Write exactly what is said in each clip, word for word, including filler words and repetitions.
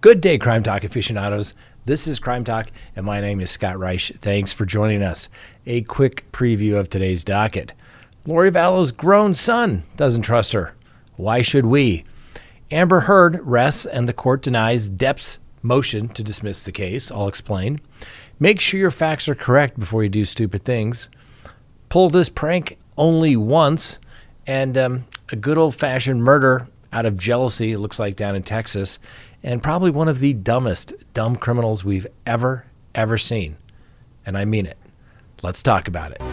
Good day, Crime Talk aficionados. This is Crime Talk, and my name is Scott Reich. Thanks for joining us. A quick preview of today's docket. Lori Vallow's grown son doesn't trust her. Why should we? Amber Heard rests and the court denies Depp's motion to dismiss the case. I'll explain. Make sure your facts are correct before you do stupid things. Pull this prank only once. And um, a good old-fashioned murder out of jealousy, it looks like, down in Texas. And probably one of the dumbest dumb criminals we've ever, ever seen. And I mean it. Let's talk about it.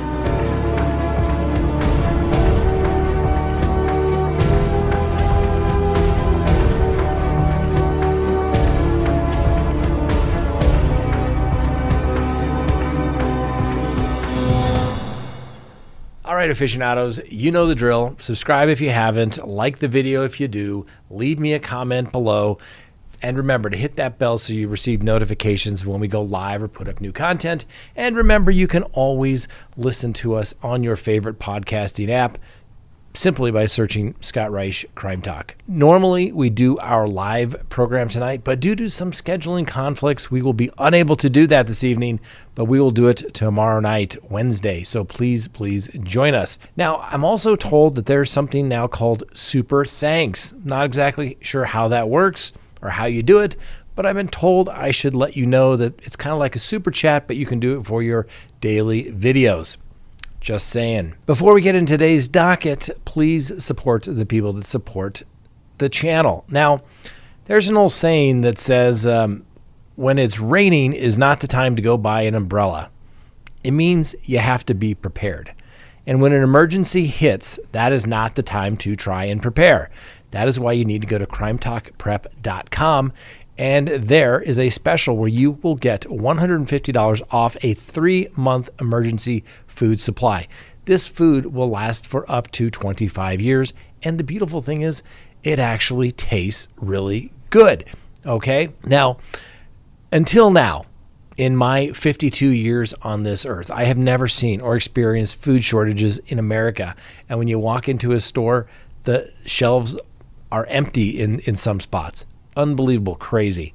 All right, aficionados, you know the drill. Subscribe if you haven't. Like the video if you do. Leave me a comment below. And remember to hit that bell so you receive notifications when we go live or put up new content. And remember, you can always listen to us on your favorite podcasting app simply by searching Scott Reich Crime Talk. Normally, we do our live program tonight, but due to some scheduling conflicts, we will be unable to do that this evening, but we will do it tomorrow night, Wednesday. So please, please join us. Now, I'm also told that there's something now called Super Thanks. Not exactly sure how that works or how you do it, but I've been told I should let you know that it's kind of like a super chat, but you can do it for your daily videos. Just saying. Before we get into today's docket, please support the people that support the channel. Now, there's an old saying that says, um, when it's raining is not the time to go buy an umbrella. It means you have to be prepared. And when an emergency hits, that is not the time to try and prepare. That is why you need to go to crime talk prep dot com, and there is a special where you will get one hundred fifty dollars off a three-month emergency food supply. This food will last for up to twenty-five years, and the beautiful thing is it actually tastes really good, okay? Now, until now, in my fifty-two years on this earth, I have never seen or experienced food shortages in America. And when you walk into a store, the shelves are empty in, in some spots. Unbelievable, crazy.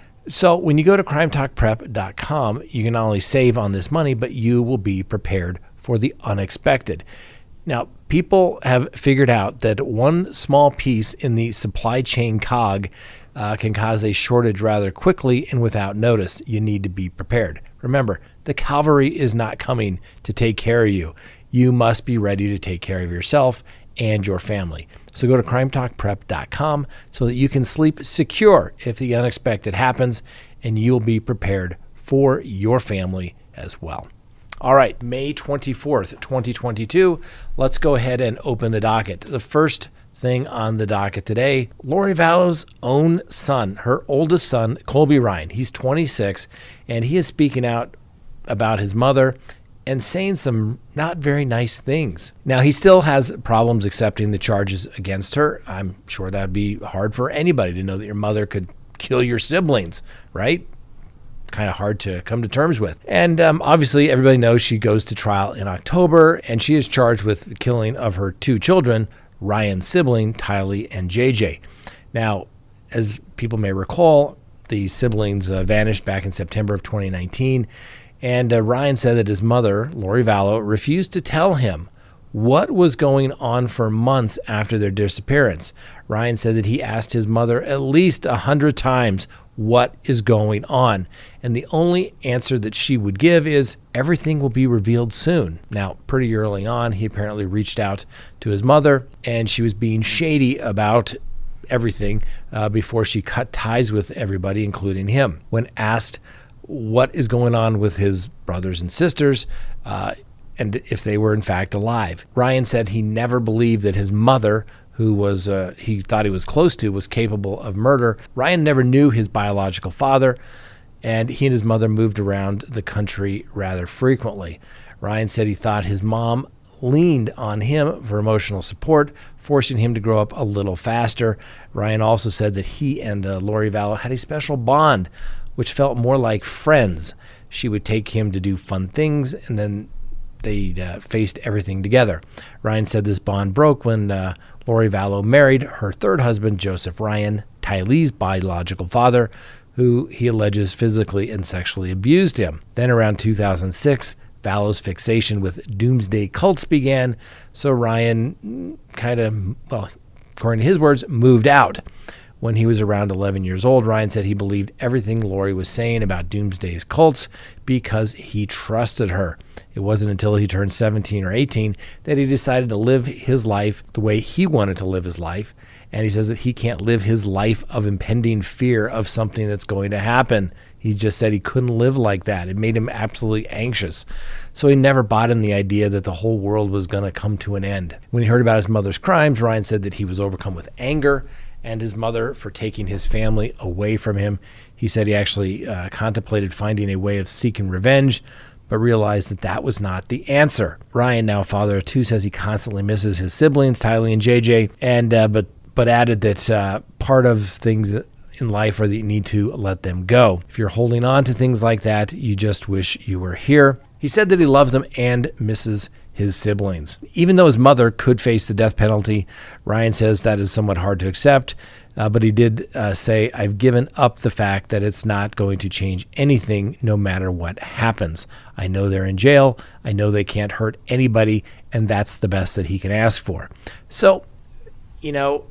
So when you go to crime talk prep dot com, you can not only save on this money, but you will be prepared for the unexpected. Now, people have figured out that one small piece in the supply chain cog uh, can cause a shortage rather quickly and without notice. You need to be prepared. Remember, the cavalry is not coming to take care of you. You must be ready to take care of yourself and your family. So go to crime talk prep dot com so that you can sleep secure if the unexpected happens, and you'll be prepared for your family as well. All right, May twenty-fourth, twenty twenty-two. Let's go ahead and open the docket. The first thing on the docket today, Lori Vallow's own son, her oldest son, Colby Ryan. He's twenty-six, and he is speaking out about his mother and saying some not very nice things. Now, he still has problems accepting the charges against her. I'm sure that would be hard for anybody to know that your mother could kill your siblings, right? Kind of hard to come to terms with. And um, obviously, everybody knows she goes to trial in October, and she is charged with the killing of her two children, Ryan's sibling, Tylee and J J. Now, as people may recall, the siblings uh, vanished back in September of twenty nineteen, and uh, Ryan said that his mother, Lori Vallow, refused to tell him what was going on for months after their disappearance. Ryan said that he asked his mother at least a hundred times what is going on, and the only answer that she would give is everything will be revealed soon. Now, pretty early on, he apparently reached out to his mother, and she was being shady about everything uh, before she cut ties with everybody, including him. When asked what is going on with his brothers and sisters, uh, and if they were in fact alive, Ryan said he never believed that his mother, who was uh, he thought he was close to, was capable of murder. Ryan never knew his biological father, and he and his mother moved around the country rather frequently. Ryan said he thought his mom leaned on him for emotional support, forcing him to grow up a little faster. Ryan also said that he and uh, Lori Vallow had a special bond, which felt more like friends. She would take him to do fun things, and then they uh, faced everything together. Ryan said this bond broke when uh, Lori Vallow married her third husband, Joseph Ryan, Tylee's biological father, who he alleges physically and sexually abused him. Then around two thousand six, Vallow's fixation with doomsday cults began, so Ryan kind of, well, according to his words, moved out. When he was around eleven years old, Ryan said he believed everything Lori was saying about doomsday's cults because he trusted her. It wasn't until he turned seventeen or eighteen that he decided to live his life the way he wanted to live his life. And he says that he can't live his life of impending fear of something that's going to happen. He just said he couldn't live like that. It made him absolutely anxious. So he never bought in the idea that the whole world was going to come to an end. When he heard about his mother's crimes, Ryan said that he was overcome with anger and his mother for taking his family away from him. He said he actually uh, contemplated finding a way of seeking revenge, but realized that that was not the answer. Ryan, now father of two, says he constantly misses his siblings, Tylee and J J, and uh, but but added that uh, part of things in life are that you need to let them go. If you're holding on to things like that, you just wish you were here. He said that he loves them and misses his siblings. Even though his mother could face the death penalty, Ryan says that is somewhat hard to accept, uh, but he did uh, say, I've given up the fact that it's not going to change anything no matter what happens. I know they're in jail. I know they can't hurt anybody, and that's the best that he can ask for. So, you know,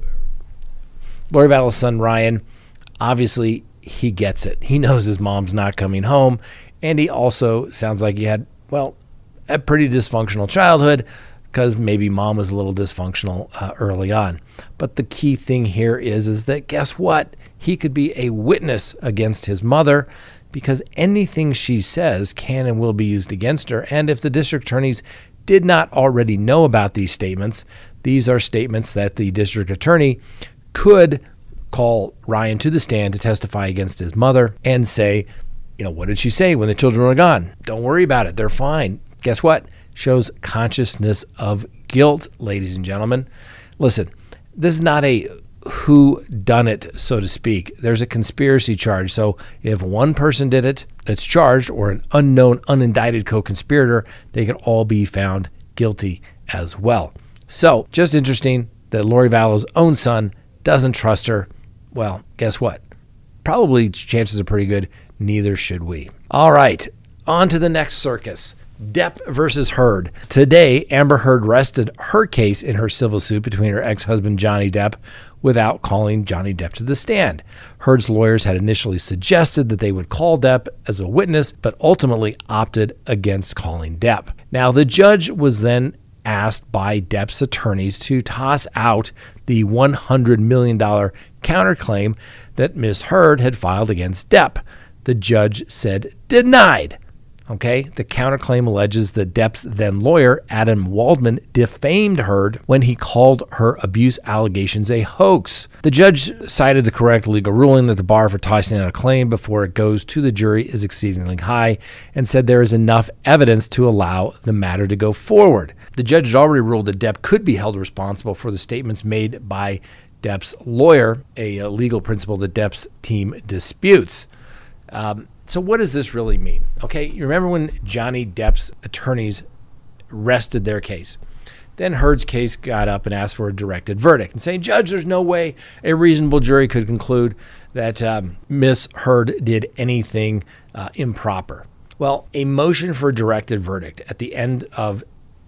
Lori Vallow's son, Ryan, obviously he gets it. He knows his mom's not coming home, and he also sounds like he had, well, a pretty dysfunctional childhood because maybe mom was a little dysfunctional uh, early on. But the key thing here is, is that guess what? He could be a witness against his mother because anything she says can and will be used against her. And if the district attorneys did not already know about these statements, these are statements that the district attorney could call Ryan to the stand to testify against his mother and say, you know, what did she say when the children were gone? Don't worry about it. They're fine. Guess what? Shows consciousness of guilt, ladies and gentlemen. Listen, this is not a who done it, so to speak. There's a conspiracy charge. So if one person did it that's charged or an unknown, unindicted co-conspirator, they could all be found guilty as well. So just interesting that Lori Vallow's own son doesn't trust her. Well, guess what? Probably chances are pretty good. Neither should we. All right, on to the next circus. Depp versus Heard. Today, Amber Heard rested her case in her civil suit between her ex-husband Johnny Depp without calling Johnny Depp to the stand. Heard's lawyers had initially suggested that they would call Depp as a witness, but ultimately opted against calling Depp. Now, the judge was then asked by Depp's attorneys to toss out the one hundred million dollars counterclaim that Miz Heard had filed against Depp. The judge said denied. Okay, the counterclaim alleges that Depp's then lawyer, Adam Waldman, defamed Heard when he called her abuse allegations a hoax. The judge cited the correct legal ruling that the bar for tossing out a claim before it goes to the jury is exceedingly high and said there is enough evidence to allow the matter to go forward. The judge had already ruled that Depp could be held responsible for the statements made by Depp's lawyer, a legal principle that Depp's team disputes. Um, So what does this really mean? Okay, you remember when Johnny Depp's attorneys rested their case? Then Heard's case got up and asked for a directed verdict and saying, Judge, there's no way a reasonable jury could conclude that um, Miss Heard did anything uh, improper. Well, a motion for a directed verdict at the end of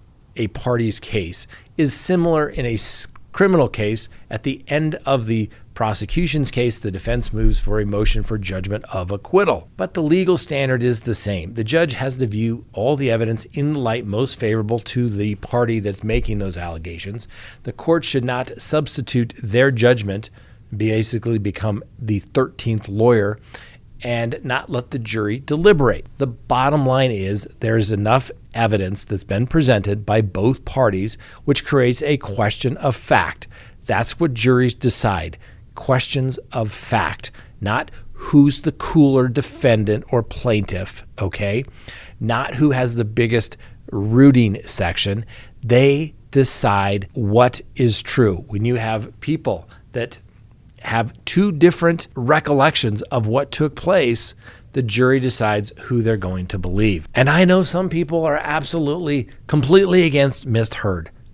a party's case is similar in a criminal case. At the end of the prosecution's case, the defense moves for a motion for judgment of acquittal. But the legal standard is the same. The judge has to view all the evidence in the light most favorable to the party that's making those allegations. The court should not substitute their judgment, basically become the thirteenth lawyer, and not let the jury deliberate. The bottom line is there's enough evidence that's been presented by both parties, which creates a question of fact. That's what juries decide. Questions of fact, not who's the cooler defendant or plaintiff, okay? Not who has the biggest rooting section. They decide what is true. When you have people that have two different recollections of what took place, the jury decides who they're going to believe. And I know some people are absolutely, completely against Miss Heard.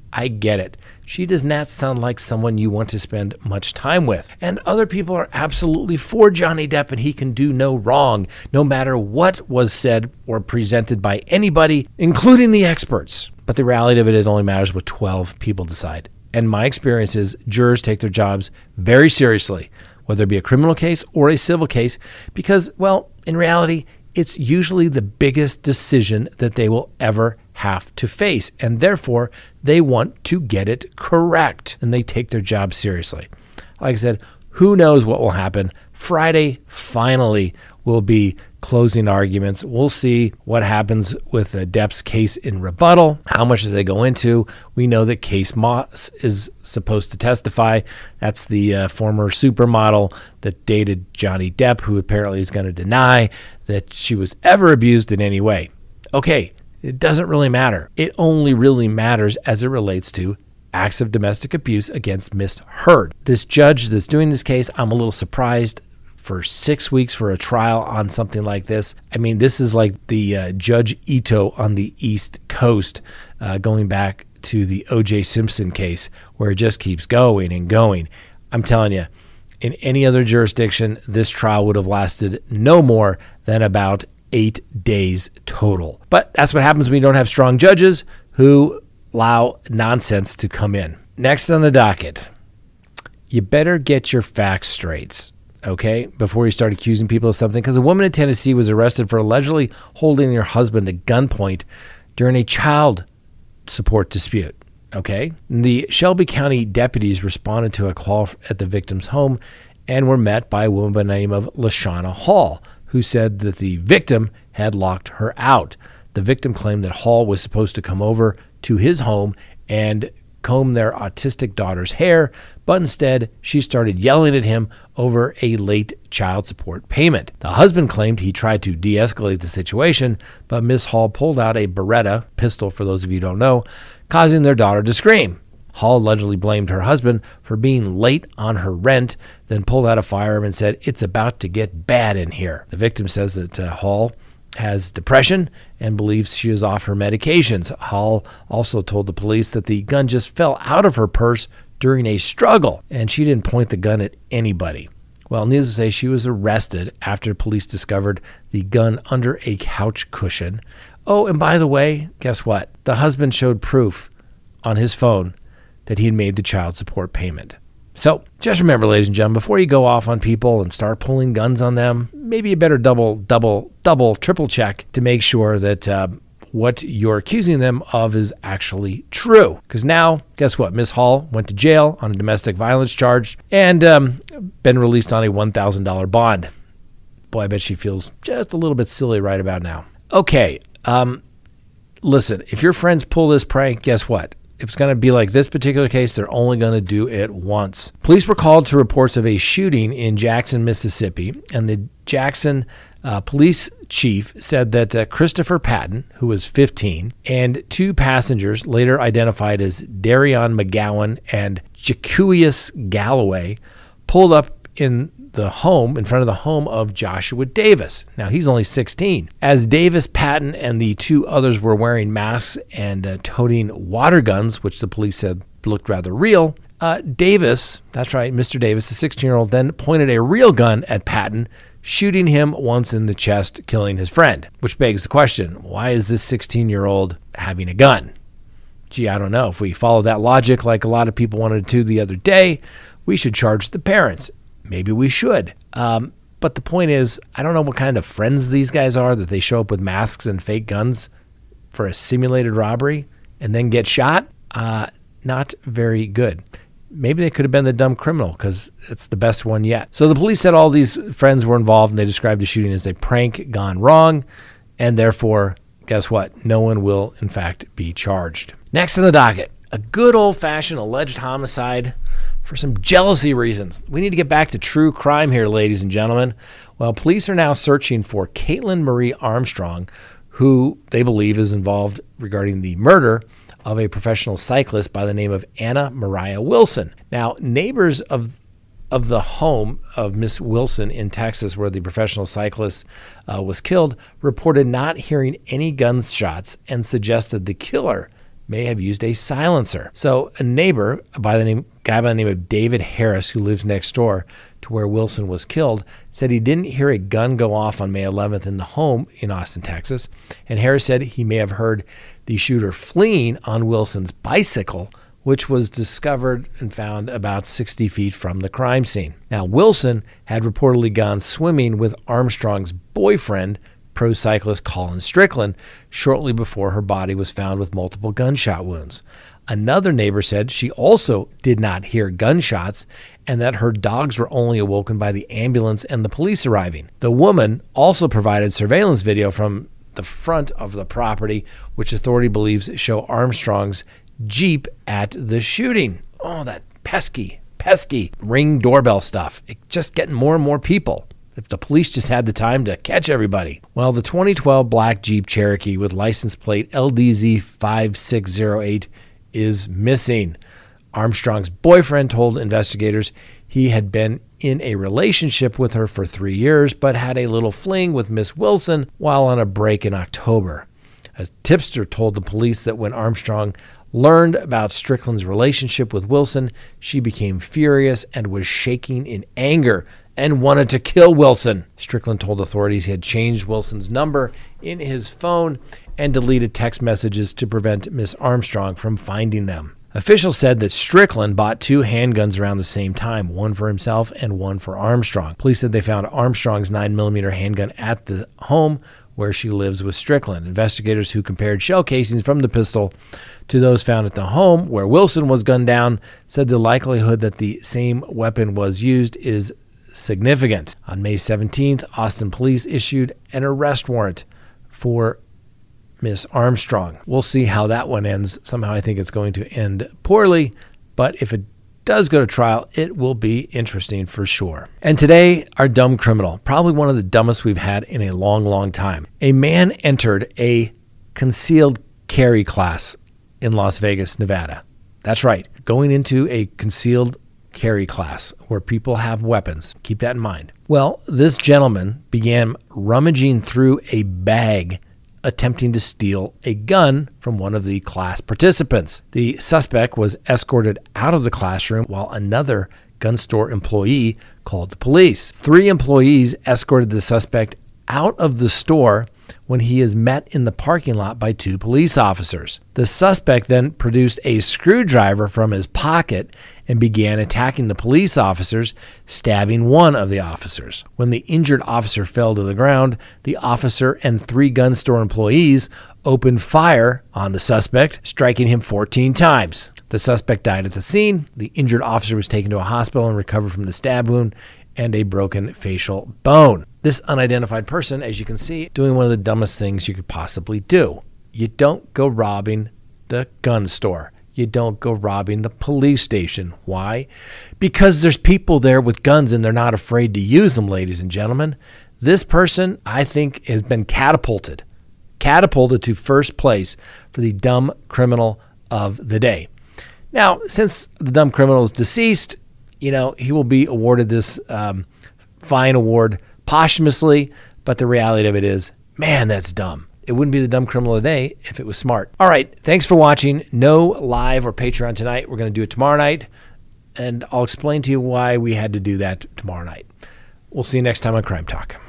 I get it. She does not sound like someone you want to spend much time with. And other people are absolutely for Johnny Depp, and he can do no wrong, no matter what was said or presented by anybody, including the experts. But the reality of it, it only matters what twelve people decide. And my experience is jurors take their jobs very seriously, whether it be a criminal case or a civil case, because, well, in reality, it's usually the biggest decision that they will ever have to face, and therefore they want to get it correct, and they take their job seriously. Like I said, who knows what will happen? Friday finally will be closing arguments. We'll see what happens with uh, Depp's case in rebuttal. How much do they go into? We know that Case Moss is supposed to testify. That's the uh, former supermodel that dated Johnny Depp, who apparently is going to deny that she was ever abused in any way. Okay, it doesn't really matter. It only really matters as it relates to acts of domestic abuse against Miss Heard. This judge that's doing this case, I'm a little surprised. For six weeks for a trial on something like this. I mean, this is like the uh, Judge Ito on the East Coast, uh, going back to the O J Simpson case, where it just keeps going and going. I'm telling you, in any other jurisdiction, this trial would have lasted no more than about eight days total. But that's what happens when you don't have strong judges who allow nonsense to come in. Next on the docket, you better get your facts straight. Okay, before you start accusing people of something, because a woman in Tennessee was arrested for allegedly holding her husband at gunpoint during a child support dispute. Okay, the Shelby County deputies responded to a call at the victim's home and were met by a woman by the name of LaShawna Hall, who said that the victim had locked her out. The victim claimed that Hall was supposed to come over to his home and comb their autistic daughter's hair, but instead she started yelling at him over a late child support payment. The husband claimed he tried to de-escalate the situation, but Miss Hall pulled out a Beretta pistol, for those of you who don't know, causing their daughter to scream. Hall allegedly blamed her husband for being late on her rent, then pulled out a firearm and said, "It's about to get bad in here." The victim says that uh, Hall has depression and believes she is off her medications. Hall also told the police that the gun just fell out of her purse during a struggle, and she didn't point the gun at anybody. Well, needless to say, she was arrested after police discovered the gun under a couch cushion. Oh, and by the way, guess what? The husband showed proof on his phone that he had made the child support payment. So just remember, ladies and gentlemen, before you go off on people and start pulling guns on them, maybe you better double, double, double, triple check to make sure that uh, what you're accusing them of is actually true. Because now, guess what? Miss Hall went to jail on a domestic violence charge and um, been released on a one thousand dollars bond. Boy, I bet she feels just a little bit silly right about now. Okay, um, listen, if your friends pull this prank, guess what? If it's going to be like this particular case, they're only going to do it once. Police were called to reports of a shooting in Jackson, Mississippi, and the Jackson uh, police chief said that uh, Christopher Patton, who was fifteen, and two passengers, later identified as Darion McGowan and Jaquius Galloway, pulled up in the home, in front of the home of Joshua Davis. Now, he's only sixteen. As Davis, Patton, and the two others were wearing masks and uh, toting water guns, which the police said looked rather real, uh, Davis, that's right, Mister Davis, the sixteen-year-old, then pointed a real gun at Patton, shooting him once in the chest, killing his friend. Which begs the question, why is this sixteen-year-old having a gun? Gee, I don't know. If we follow that logic like a lot of people wanted to the other day, we should charge the parents. Maybe we should. Um, but the point is, I don't know what kind of friends these guys are that they show up with masks and fake guns for a simulated robbery and then get shot. Uh, not very good. Maybe they could have been the dumb criminal because it's the best one yet. So the police said all these friends were involved, and they described the shooting as a prank gone wrong. And therefore, guess what? No one will, in fact, be charged. Next on the docket, a good old-fashioned alleged homicide for some jealousy reasons. We need to get back to true crime here, ladies and gentlemen. Well, police are now searching for Caitlin Marie Armstrong, who they believe is involved regarding the murder of a professional cyclist by the name of Anna Mariah Wilson. Now, neighbors of of the home of Miss Wilson in Texas, where the professional cyclist uh, was killed, reported not hearing any gunshots and suggested the killer may have used a silencer. So a neighbor by the name, guy by the name of David Harris, who lives next door to where Wilson was killed, said he didn't hear a gun go off on May eleventh in the home in Austin, Texas. And Harris said he may have heard the shooter fleeing on Wilson's bicycle, which was discovered and found about sixty feet from the crime scene. Now, Wilson had reportedly gone swimming with Armstrong's boyfriend, pro cyclist Colin Strickland, shortly before her body was found with multiple gunshot wounds. Another neighbor said she also did not hear gunshots and that her dogs were only awoken by the ambulance and the police arriving. The woman also provided surveillance video from the front of the property, which authority believes show Armstrong's Jeep at the shooting. Oh, that pesky, pesky Ring doorbell stuff. It's just getting more and more people. If the police just had the time to catch everybody. Well, the twenty twelve black Jeep Cherokee with license plate L D Z five six zero eight is missing. Armstrong's boyfriend told investigators he had been in a relationship with her for three years, but had a little fling with Miss Wilson while on a break in October. A tipster told the police that when Armstrong learned about Strickland's relationship with Wilson, she became furious and was shaking in anger and wanted to kill Wilson. Strickland told authorities he had changed Wilson's number in his phone and deleted text messages to prevent Miss Armstrong from finding them. Officials said that Strickland bought two handguns around the same time, one for himself and one for Armstrong. Police said they found Armstrong's nine millimeter handgun at the home where she lives with Strickland. Investigators who compared shell casings from the pistol to those found at the home where Wilson was gunned down said the likelihood that the same weapon was used is significant. On May seventeenth, Austin police issued an arrest warrant for Miss Armstrong. We'll see how that one ends. Somehow I think it's going to end poorly, but if it does go to trial, it will be interesting for sure. And today, our dumb criminal, probably one of the dumbest we've had in a long, long time. A man entered a concealed carry class in Las Vegas, Nevada. That's right, going into a concealed carry class where people have weapons. Keep that in mind. Well, this gentleman began rummaging through a bag attempting to steal a gun from one of the class participants. The suspect was escorted out of the classroom while another gun store employee called the police. Three employees escorted the suspect out of the store when he is met in the parking lot by two police officers. The suspect then produced a screwdriver from his pocket and began attacking the police officers, stabbing one of the officers. When the injured officer fell to the ground, the officer and three gun store employees opened fire on the suspect, striking him fourteen times. The suspect died at the scene. The injured officer was taken to a hospital and recovered from the stab wound and a broken facial bone. This unidentified person, as you can see, doing one of the dumbest things you could possibly do. You don't go robbing the gun store. You don't go robbing the police station. Why? Because there's people there with guns and they're not afraid to use them, ladies and gentlemen. This person, I think, has been catapulted, catapulted to first place for the dumb criminal of the day. Now, since the dumb criminal is deceased, you know, he will be awarded this um, fine award posthumously, but the reality of it is, man, that's dumb. It wouldn't be the dumb criminal of the day if it was smart. All right, thanks for watching. No live or Patreon tonight. We're going to do it tomorrow night, and I'll explain to you why we had to do that tomorrow night. We'll see you next time on Crime Talk.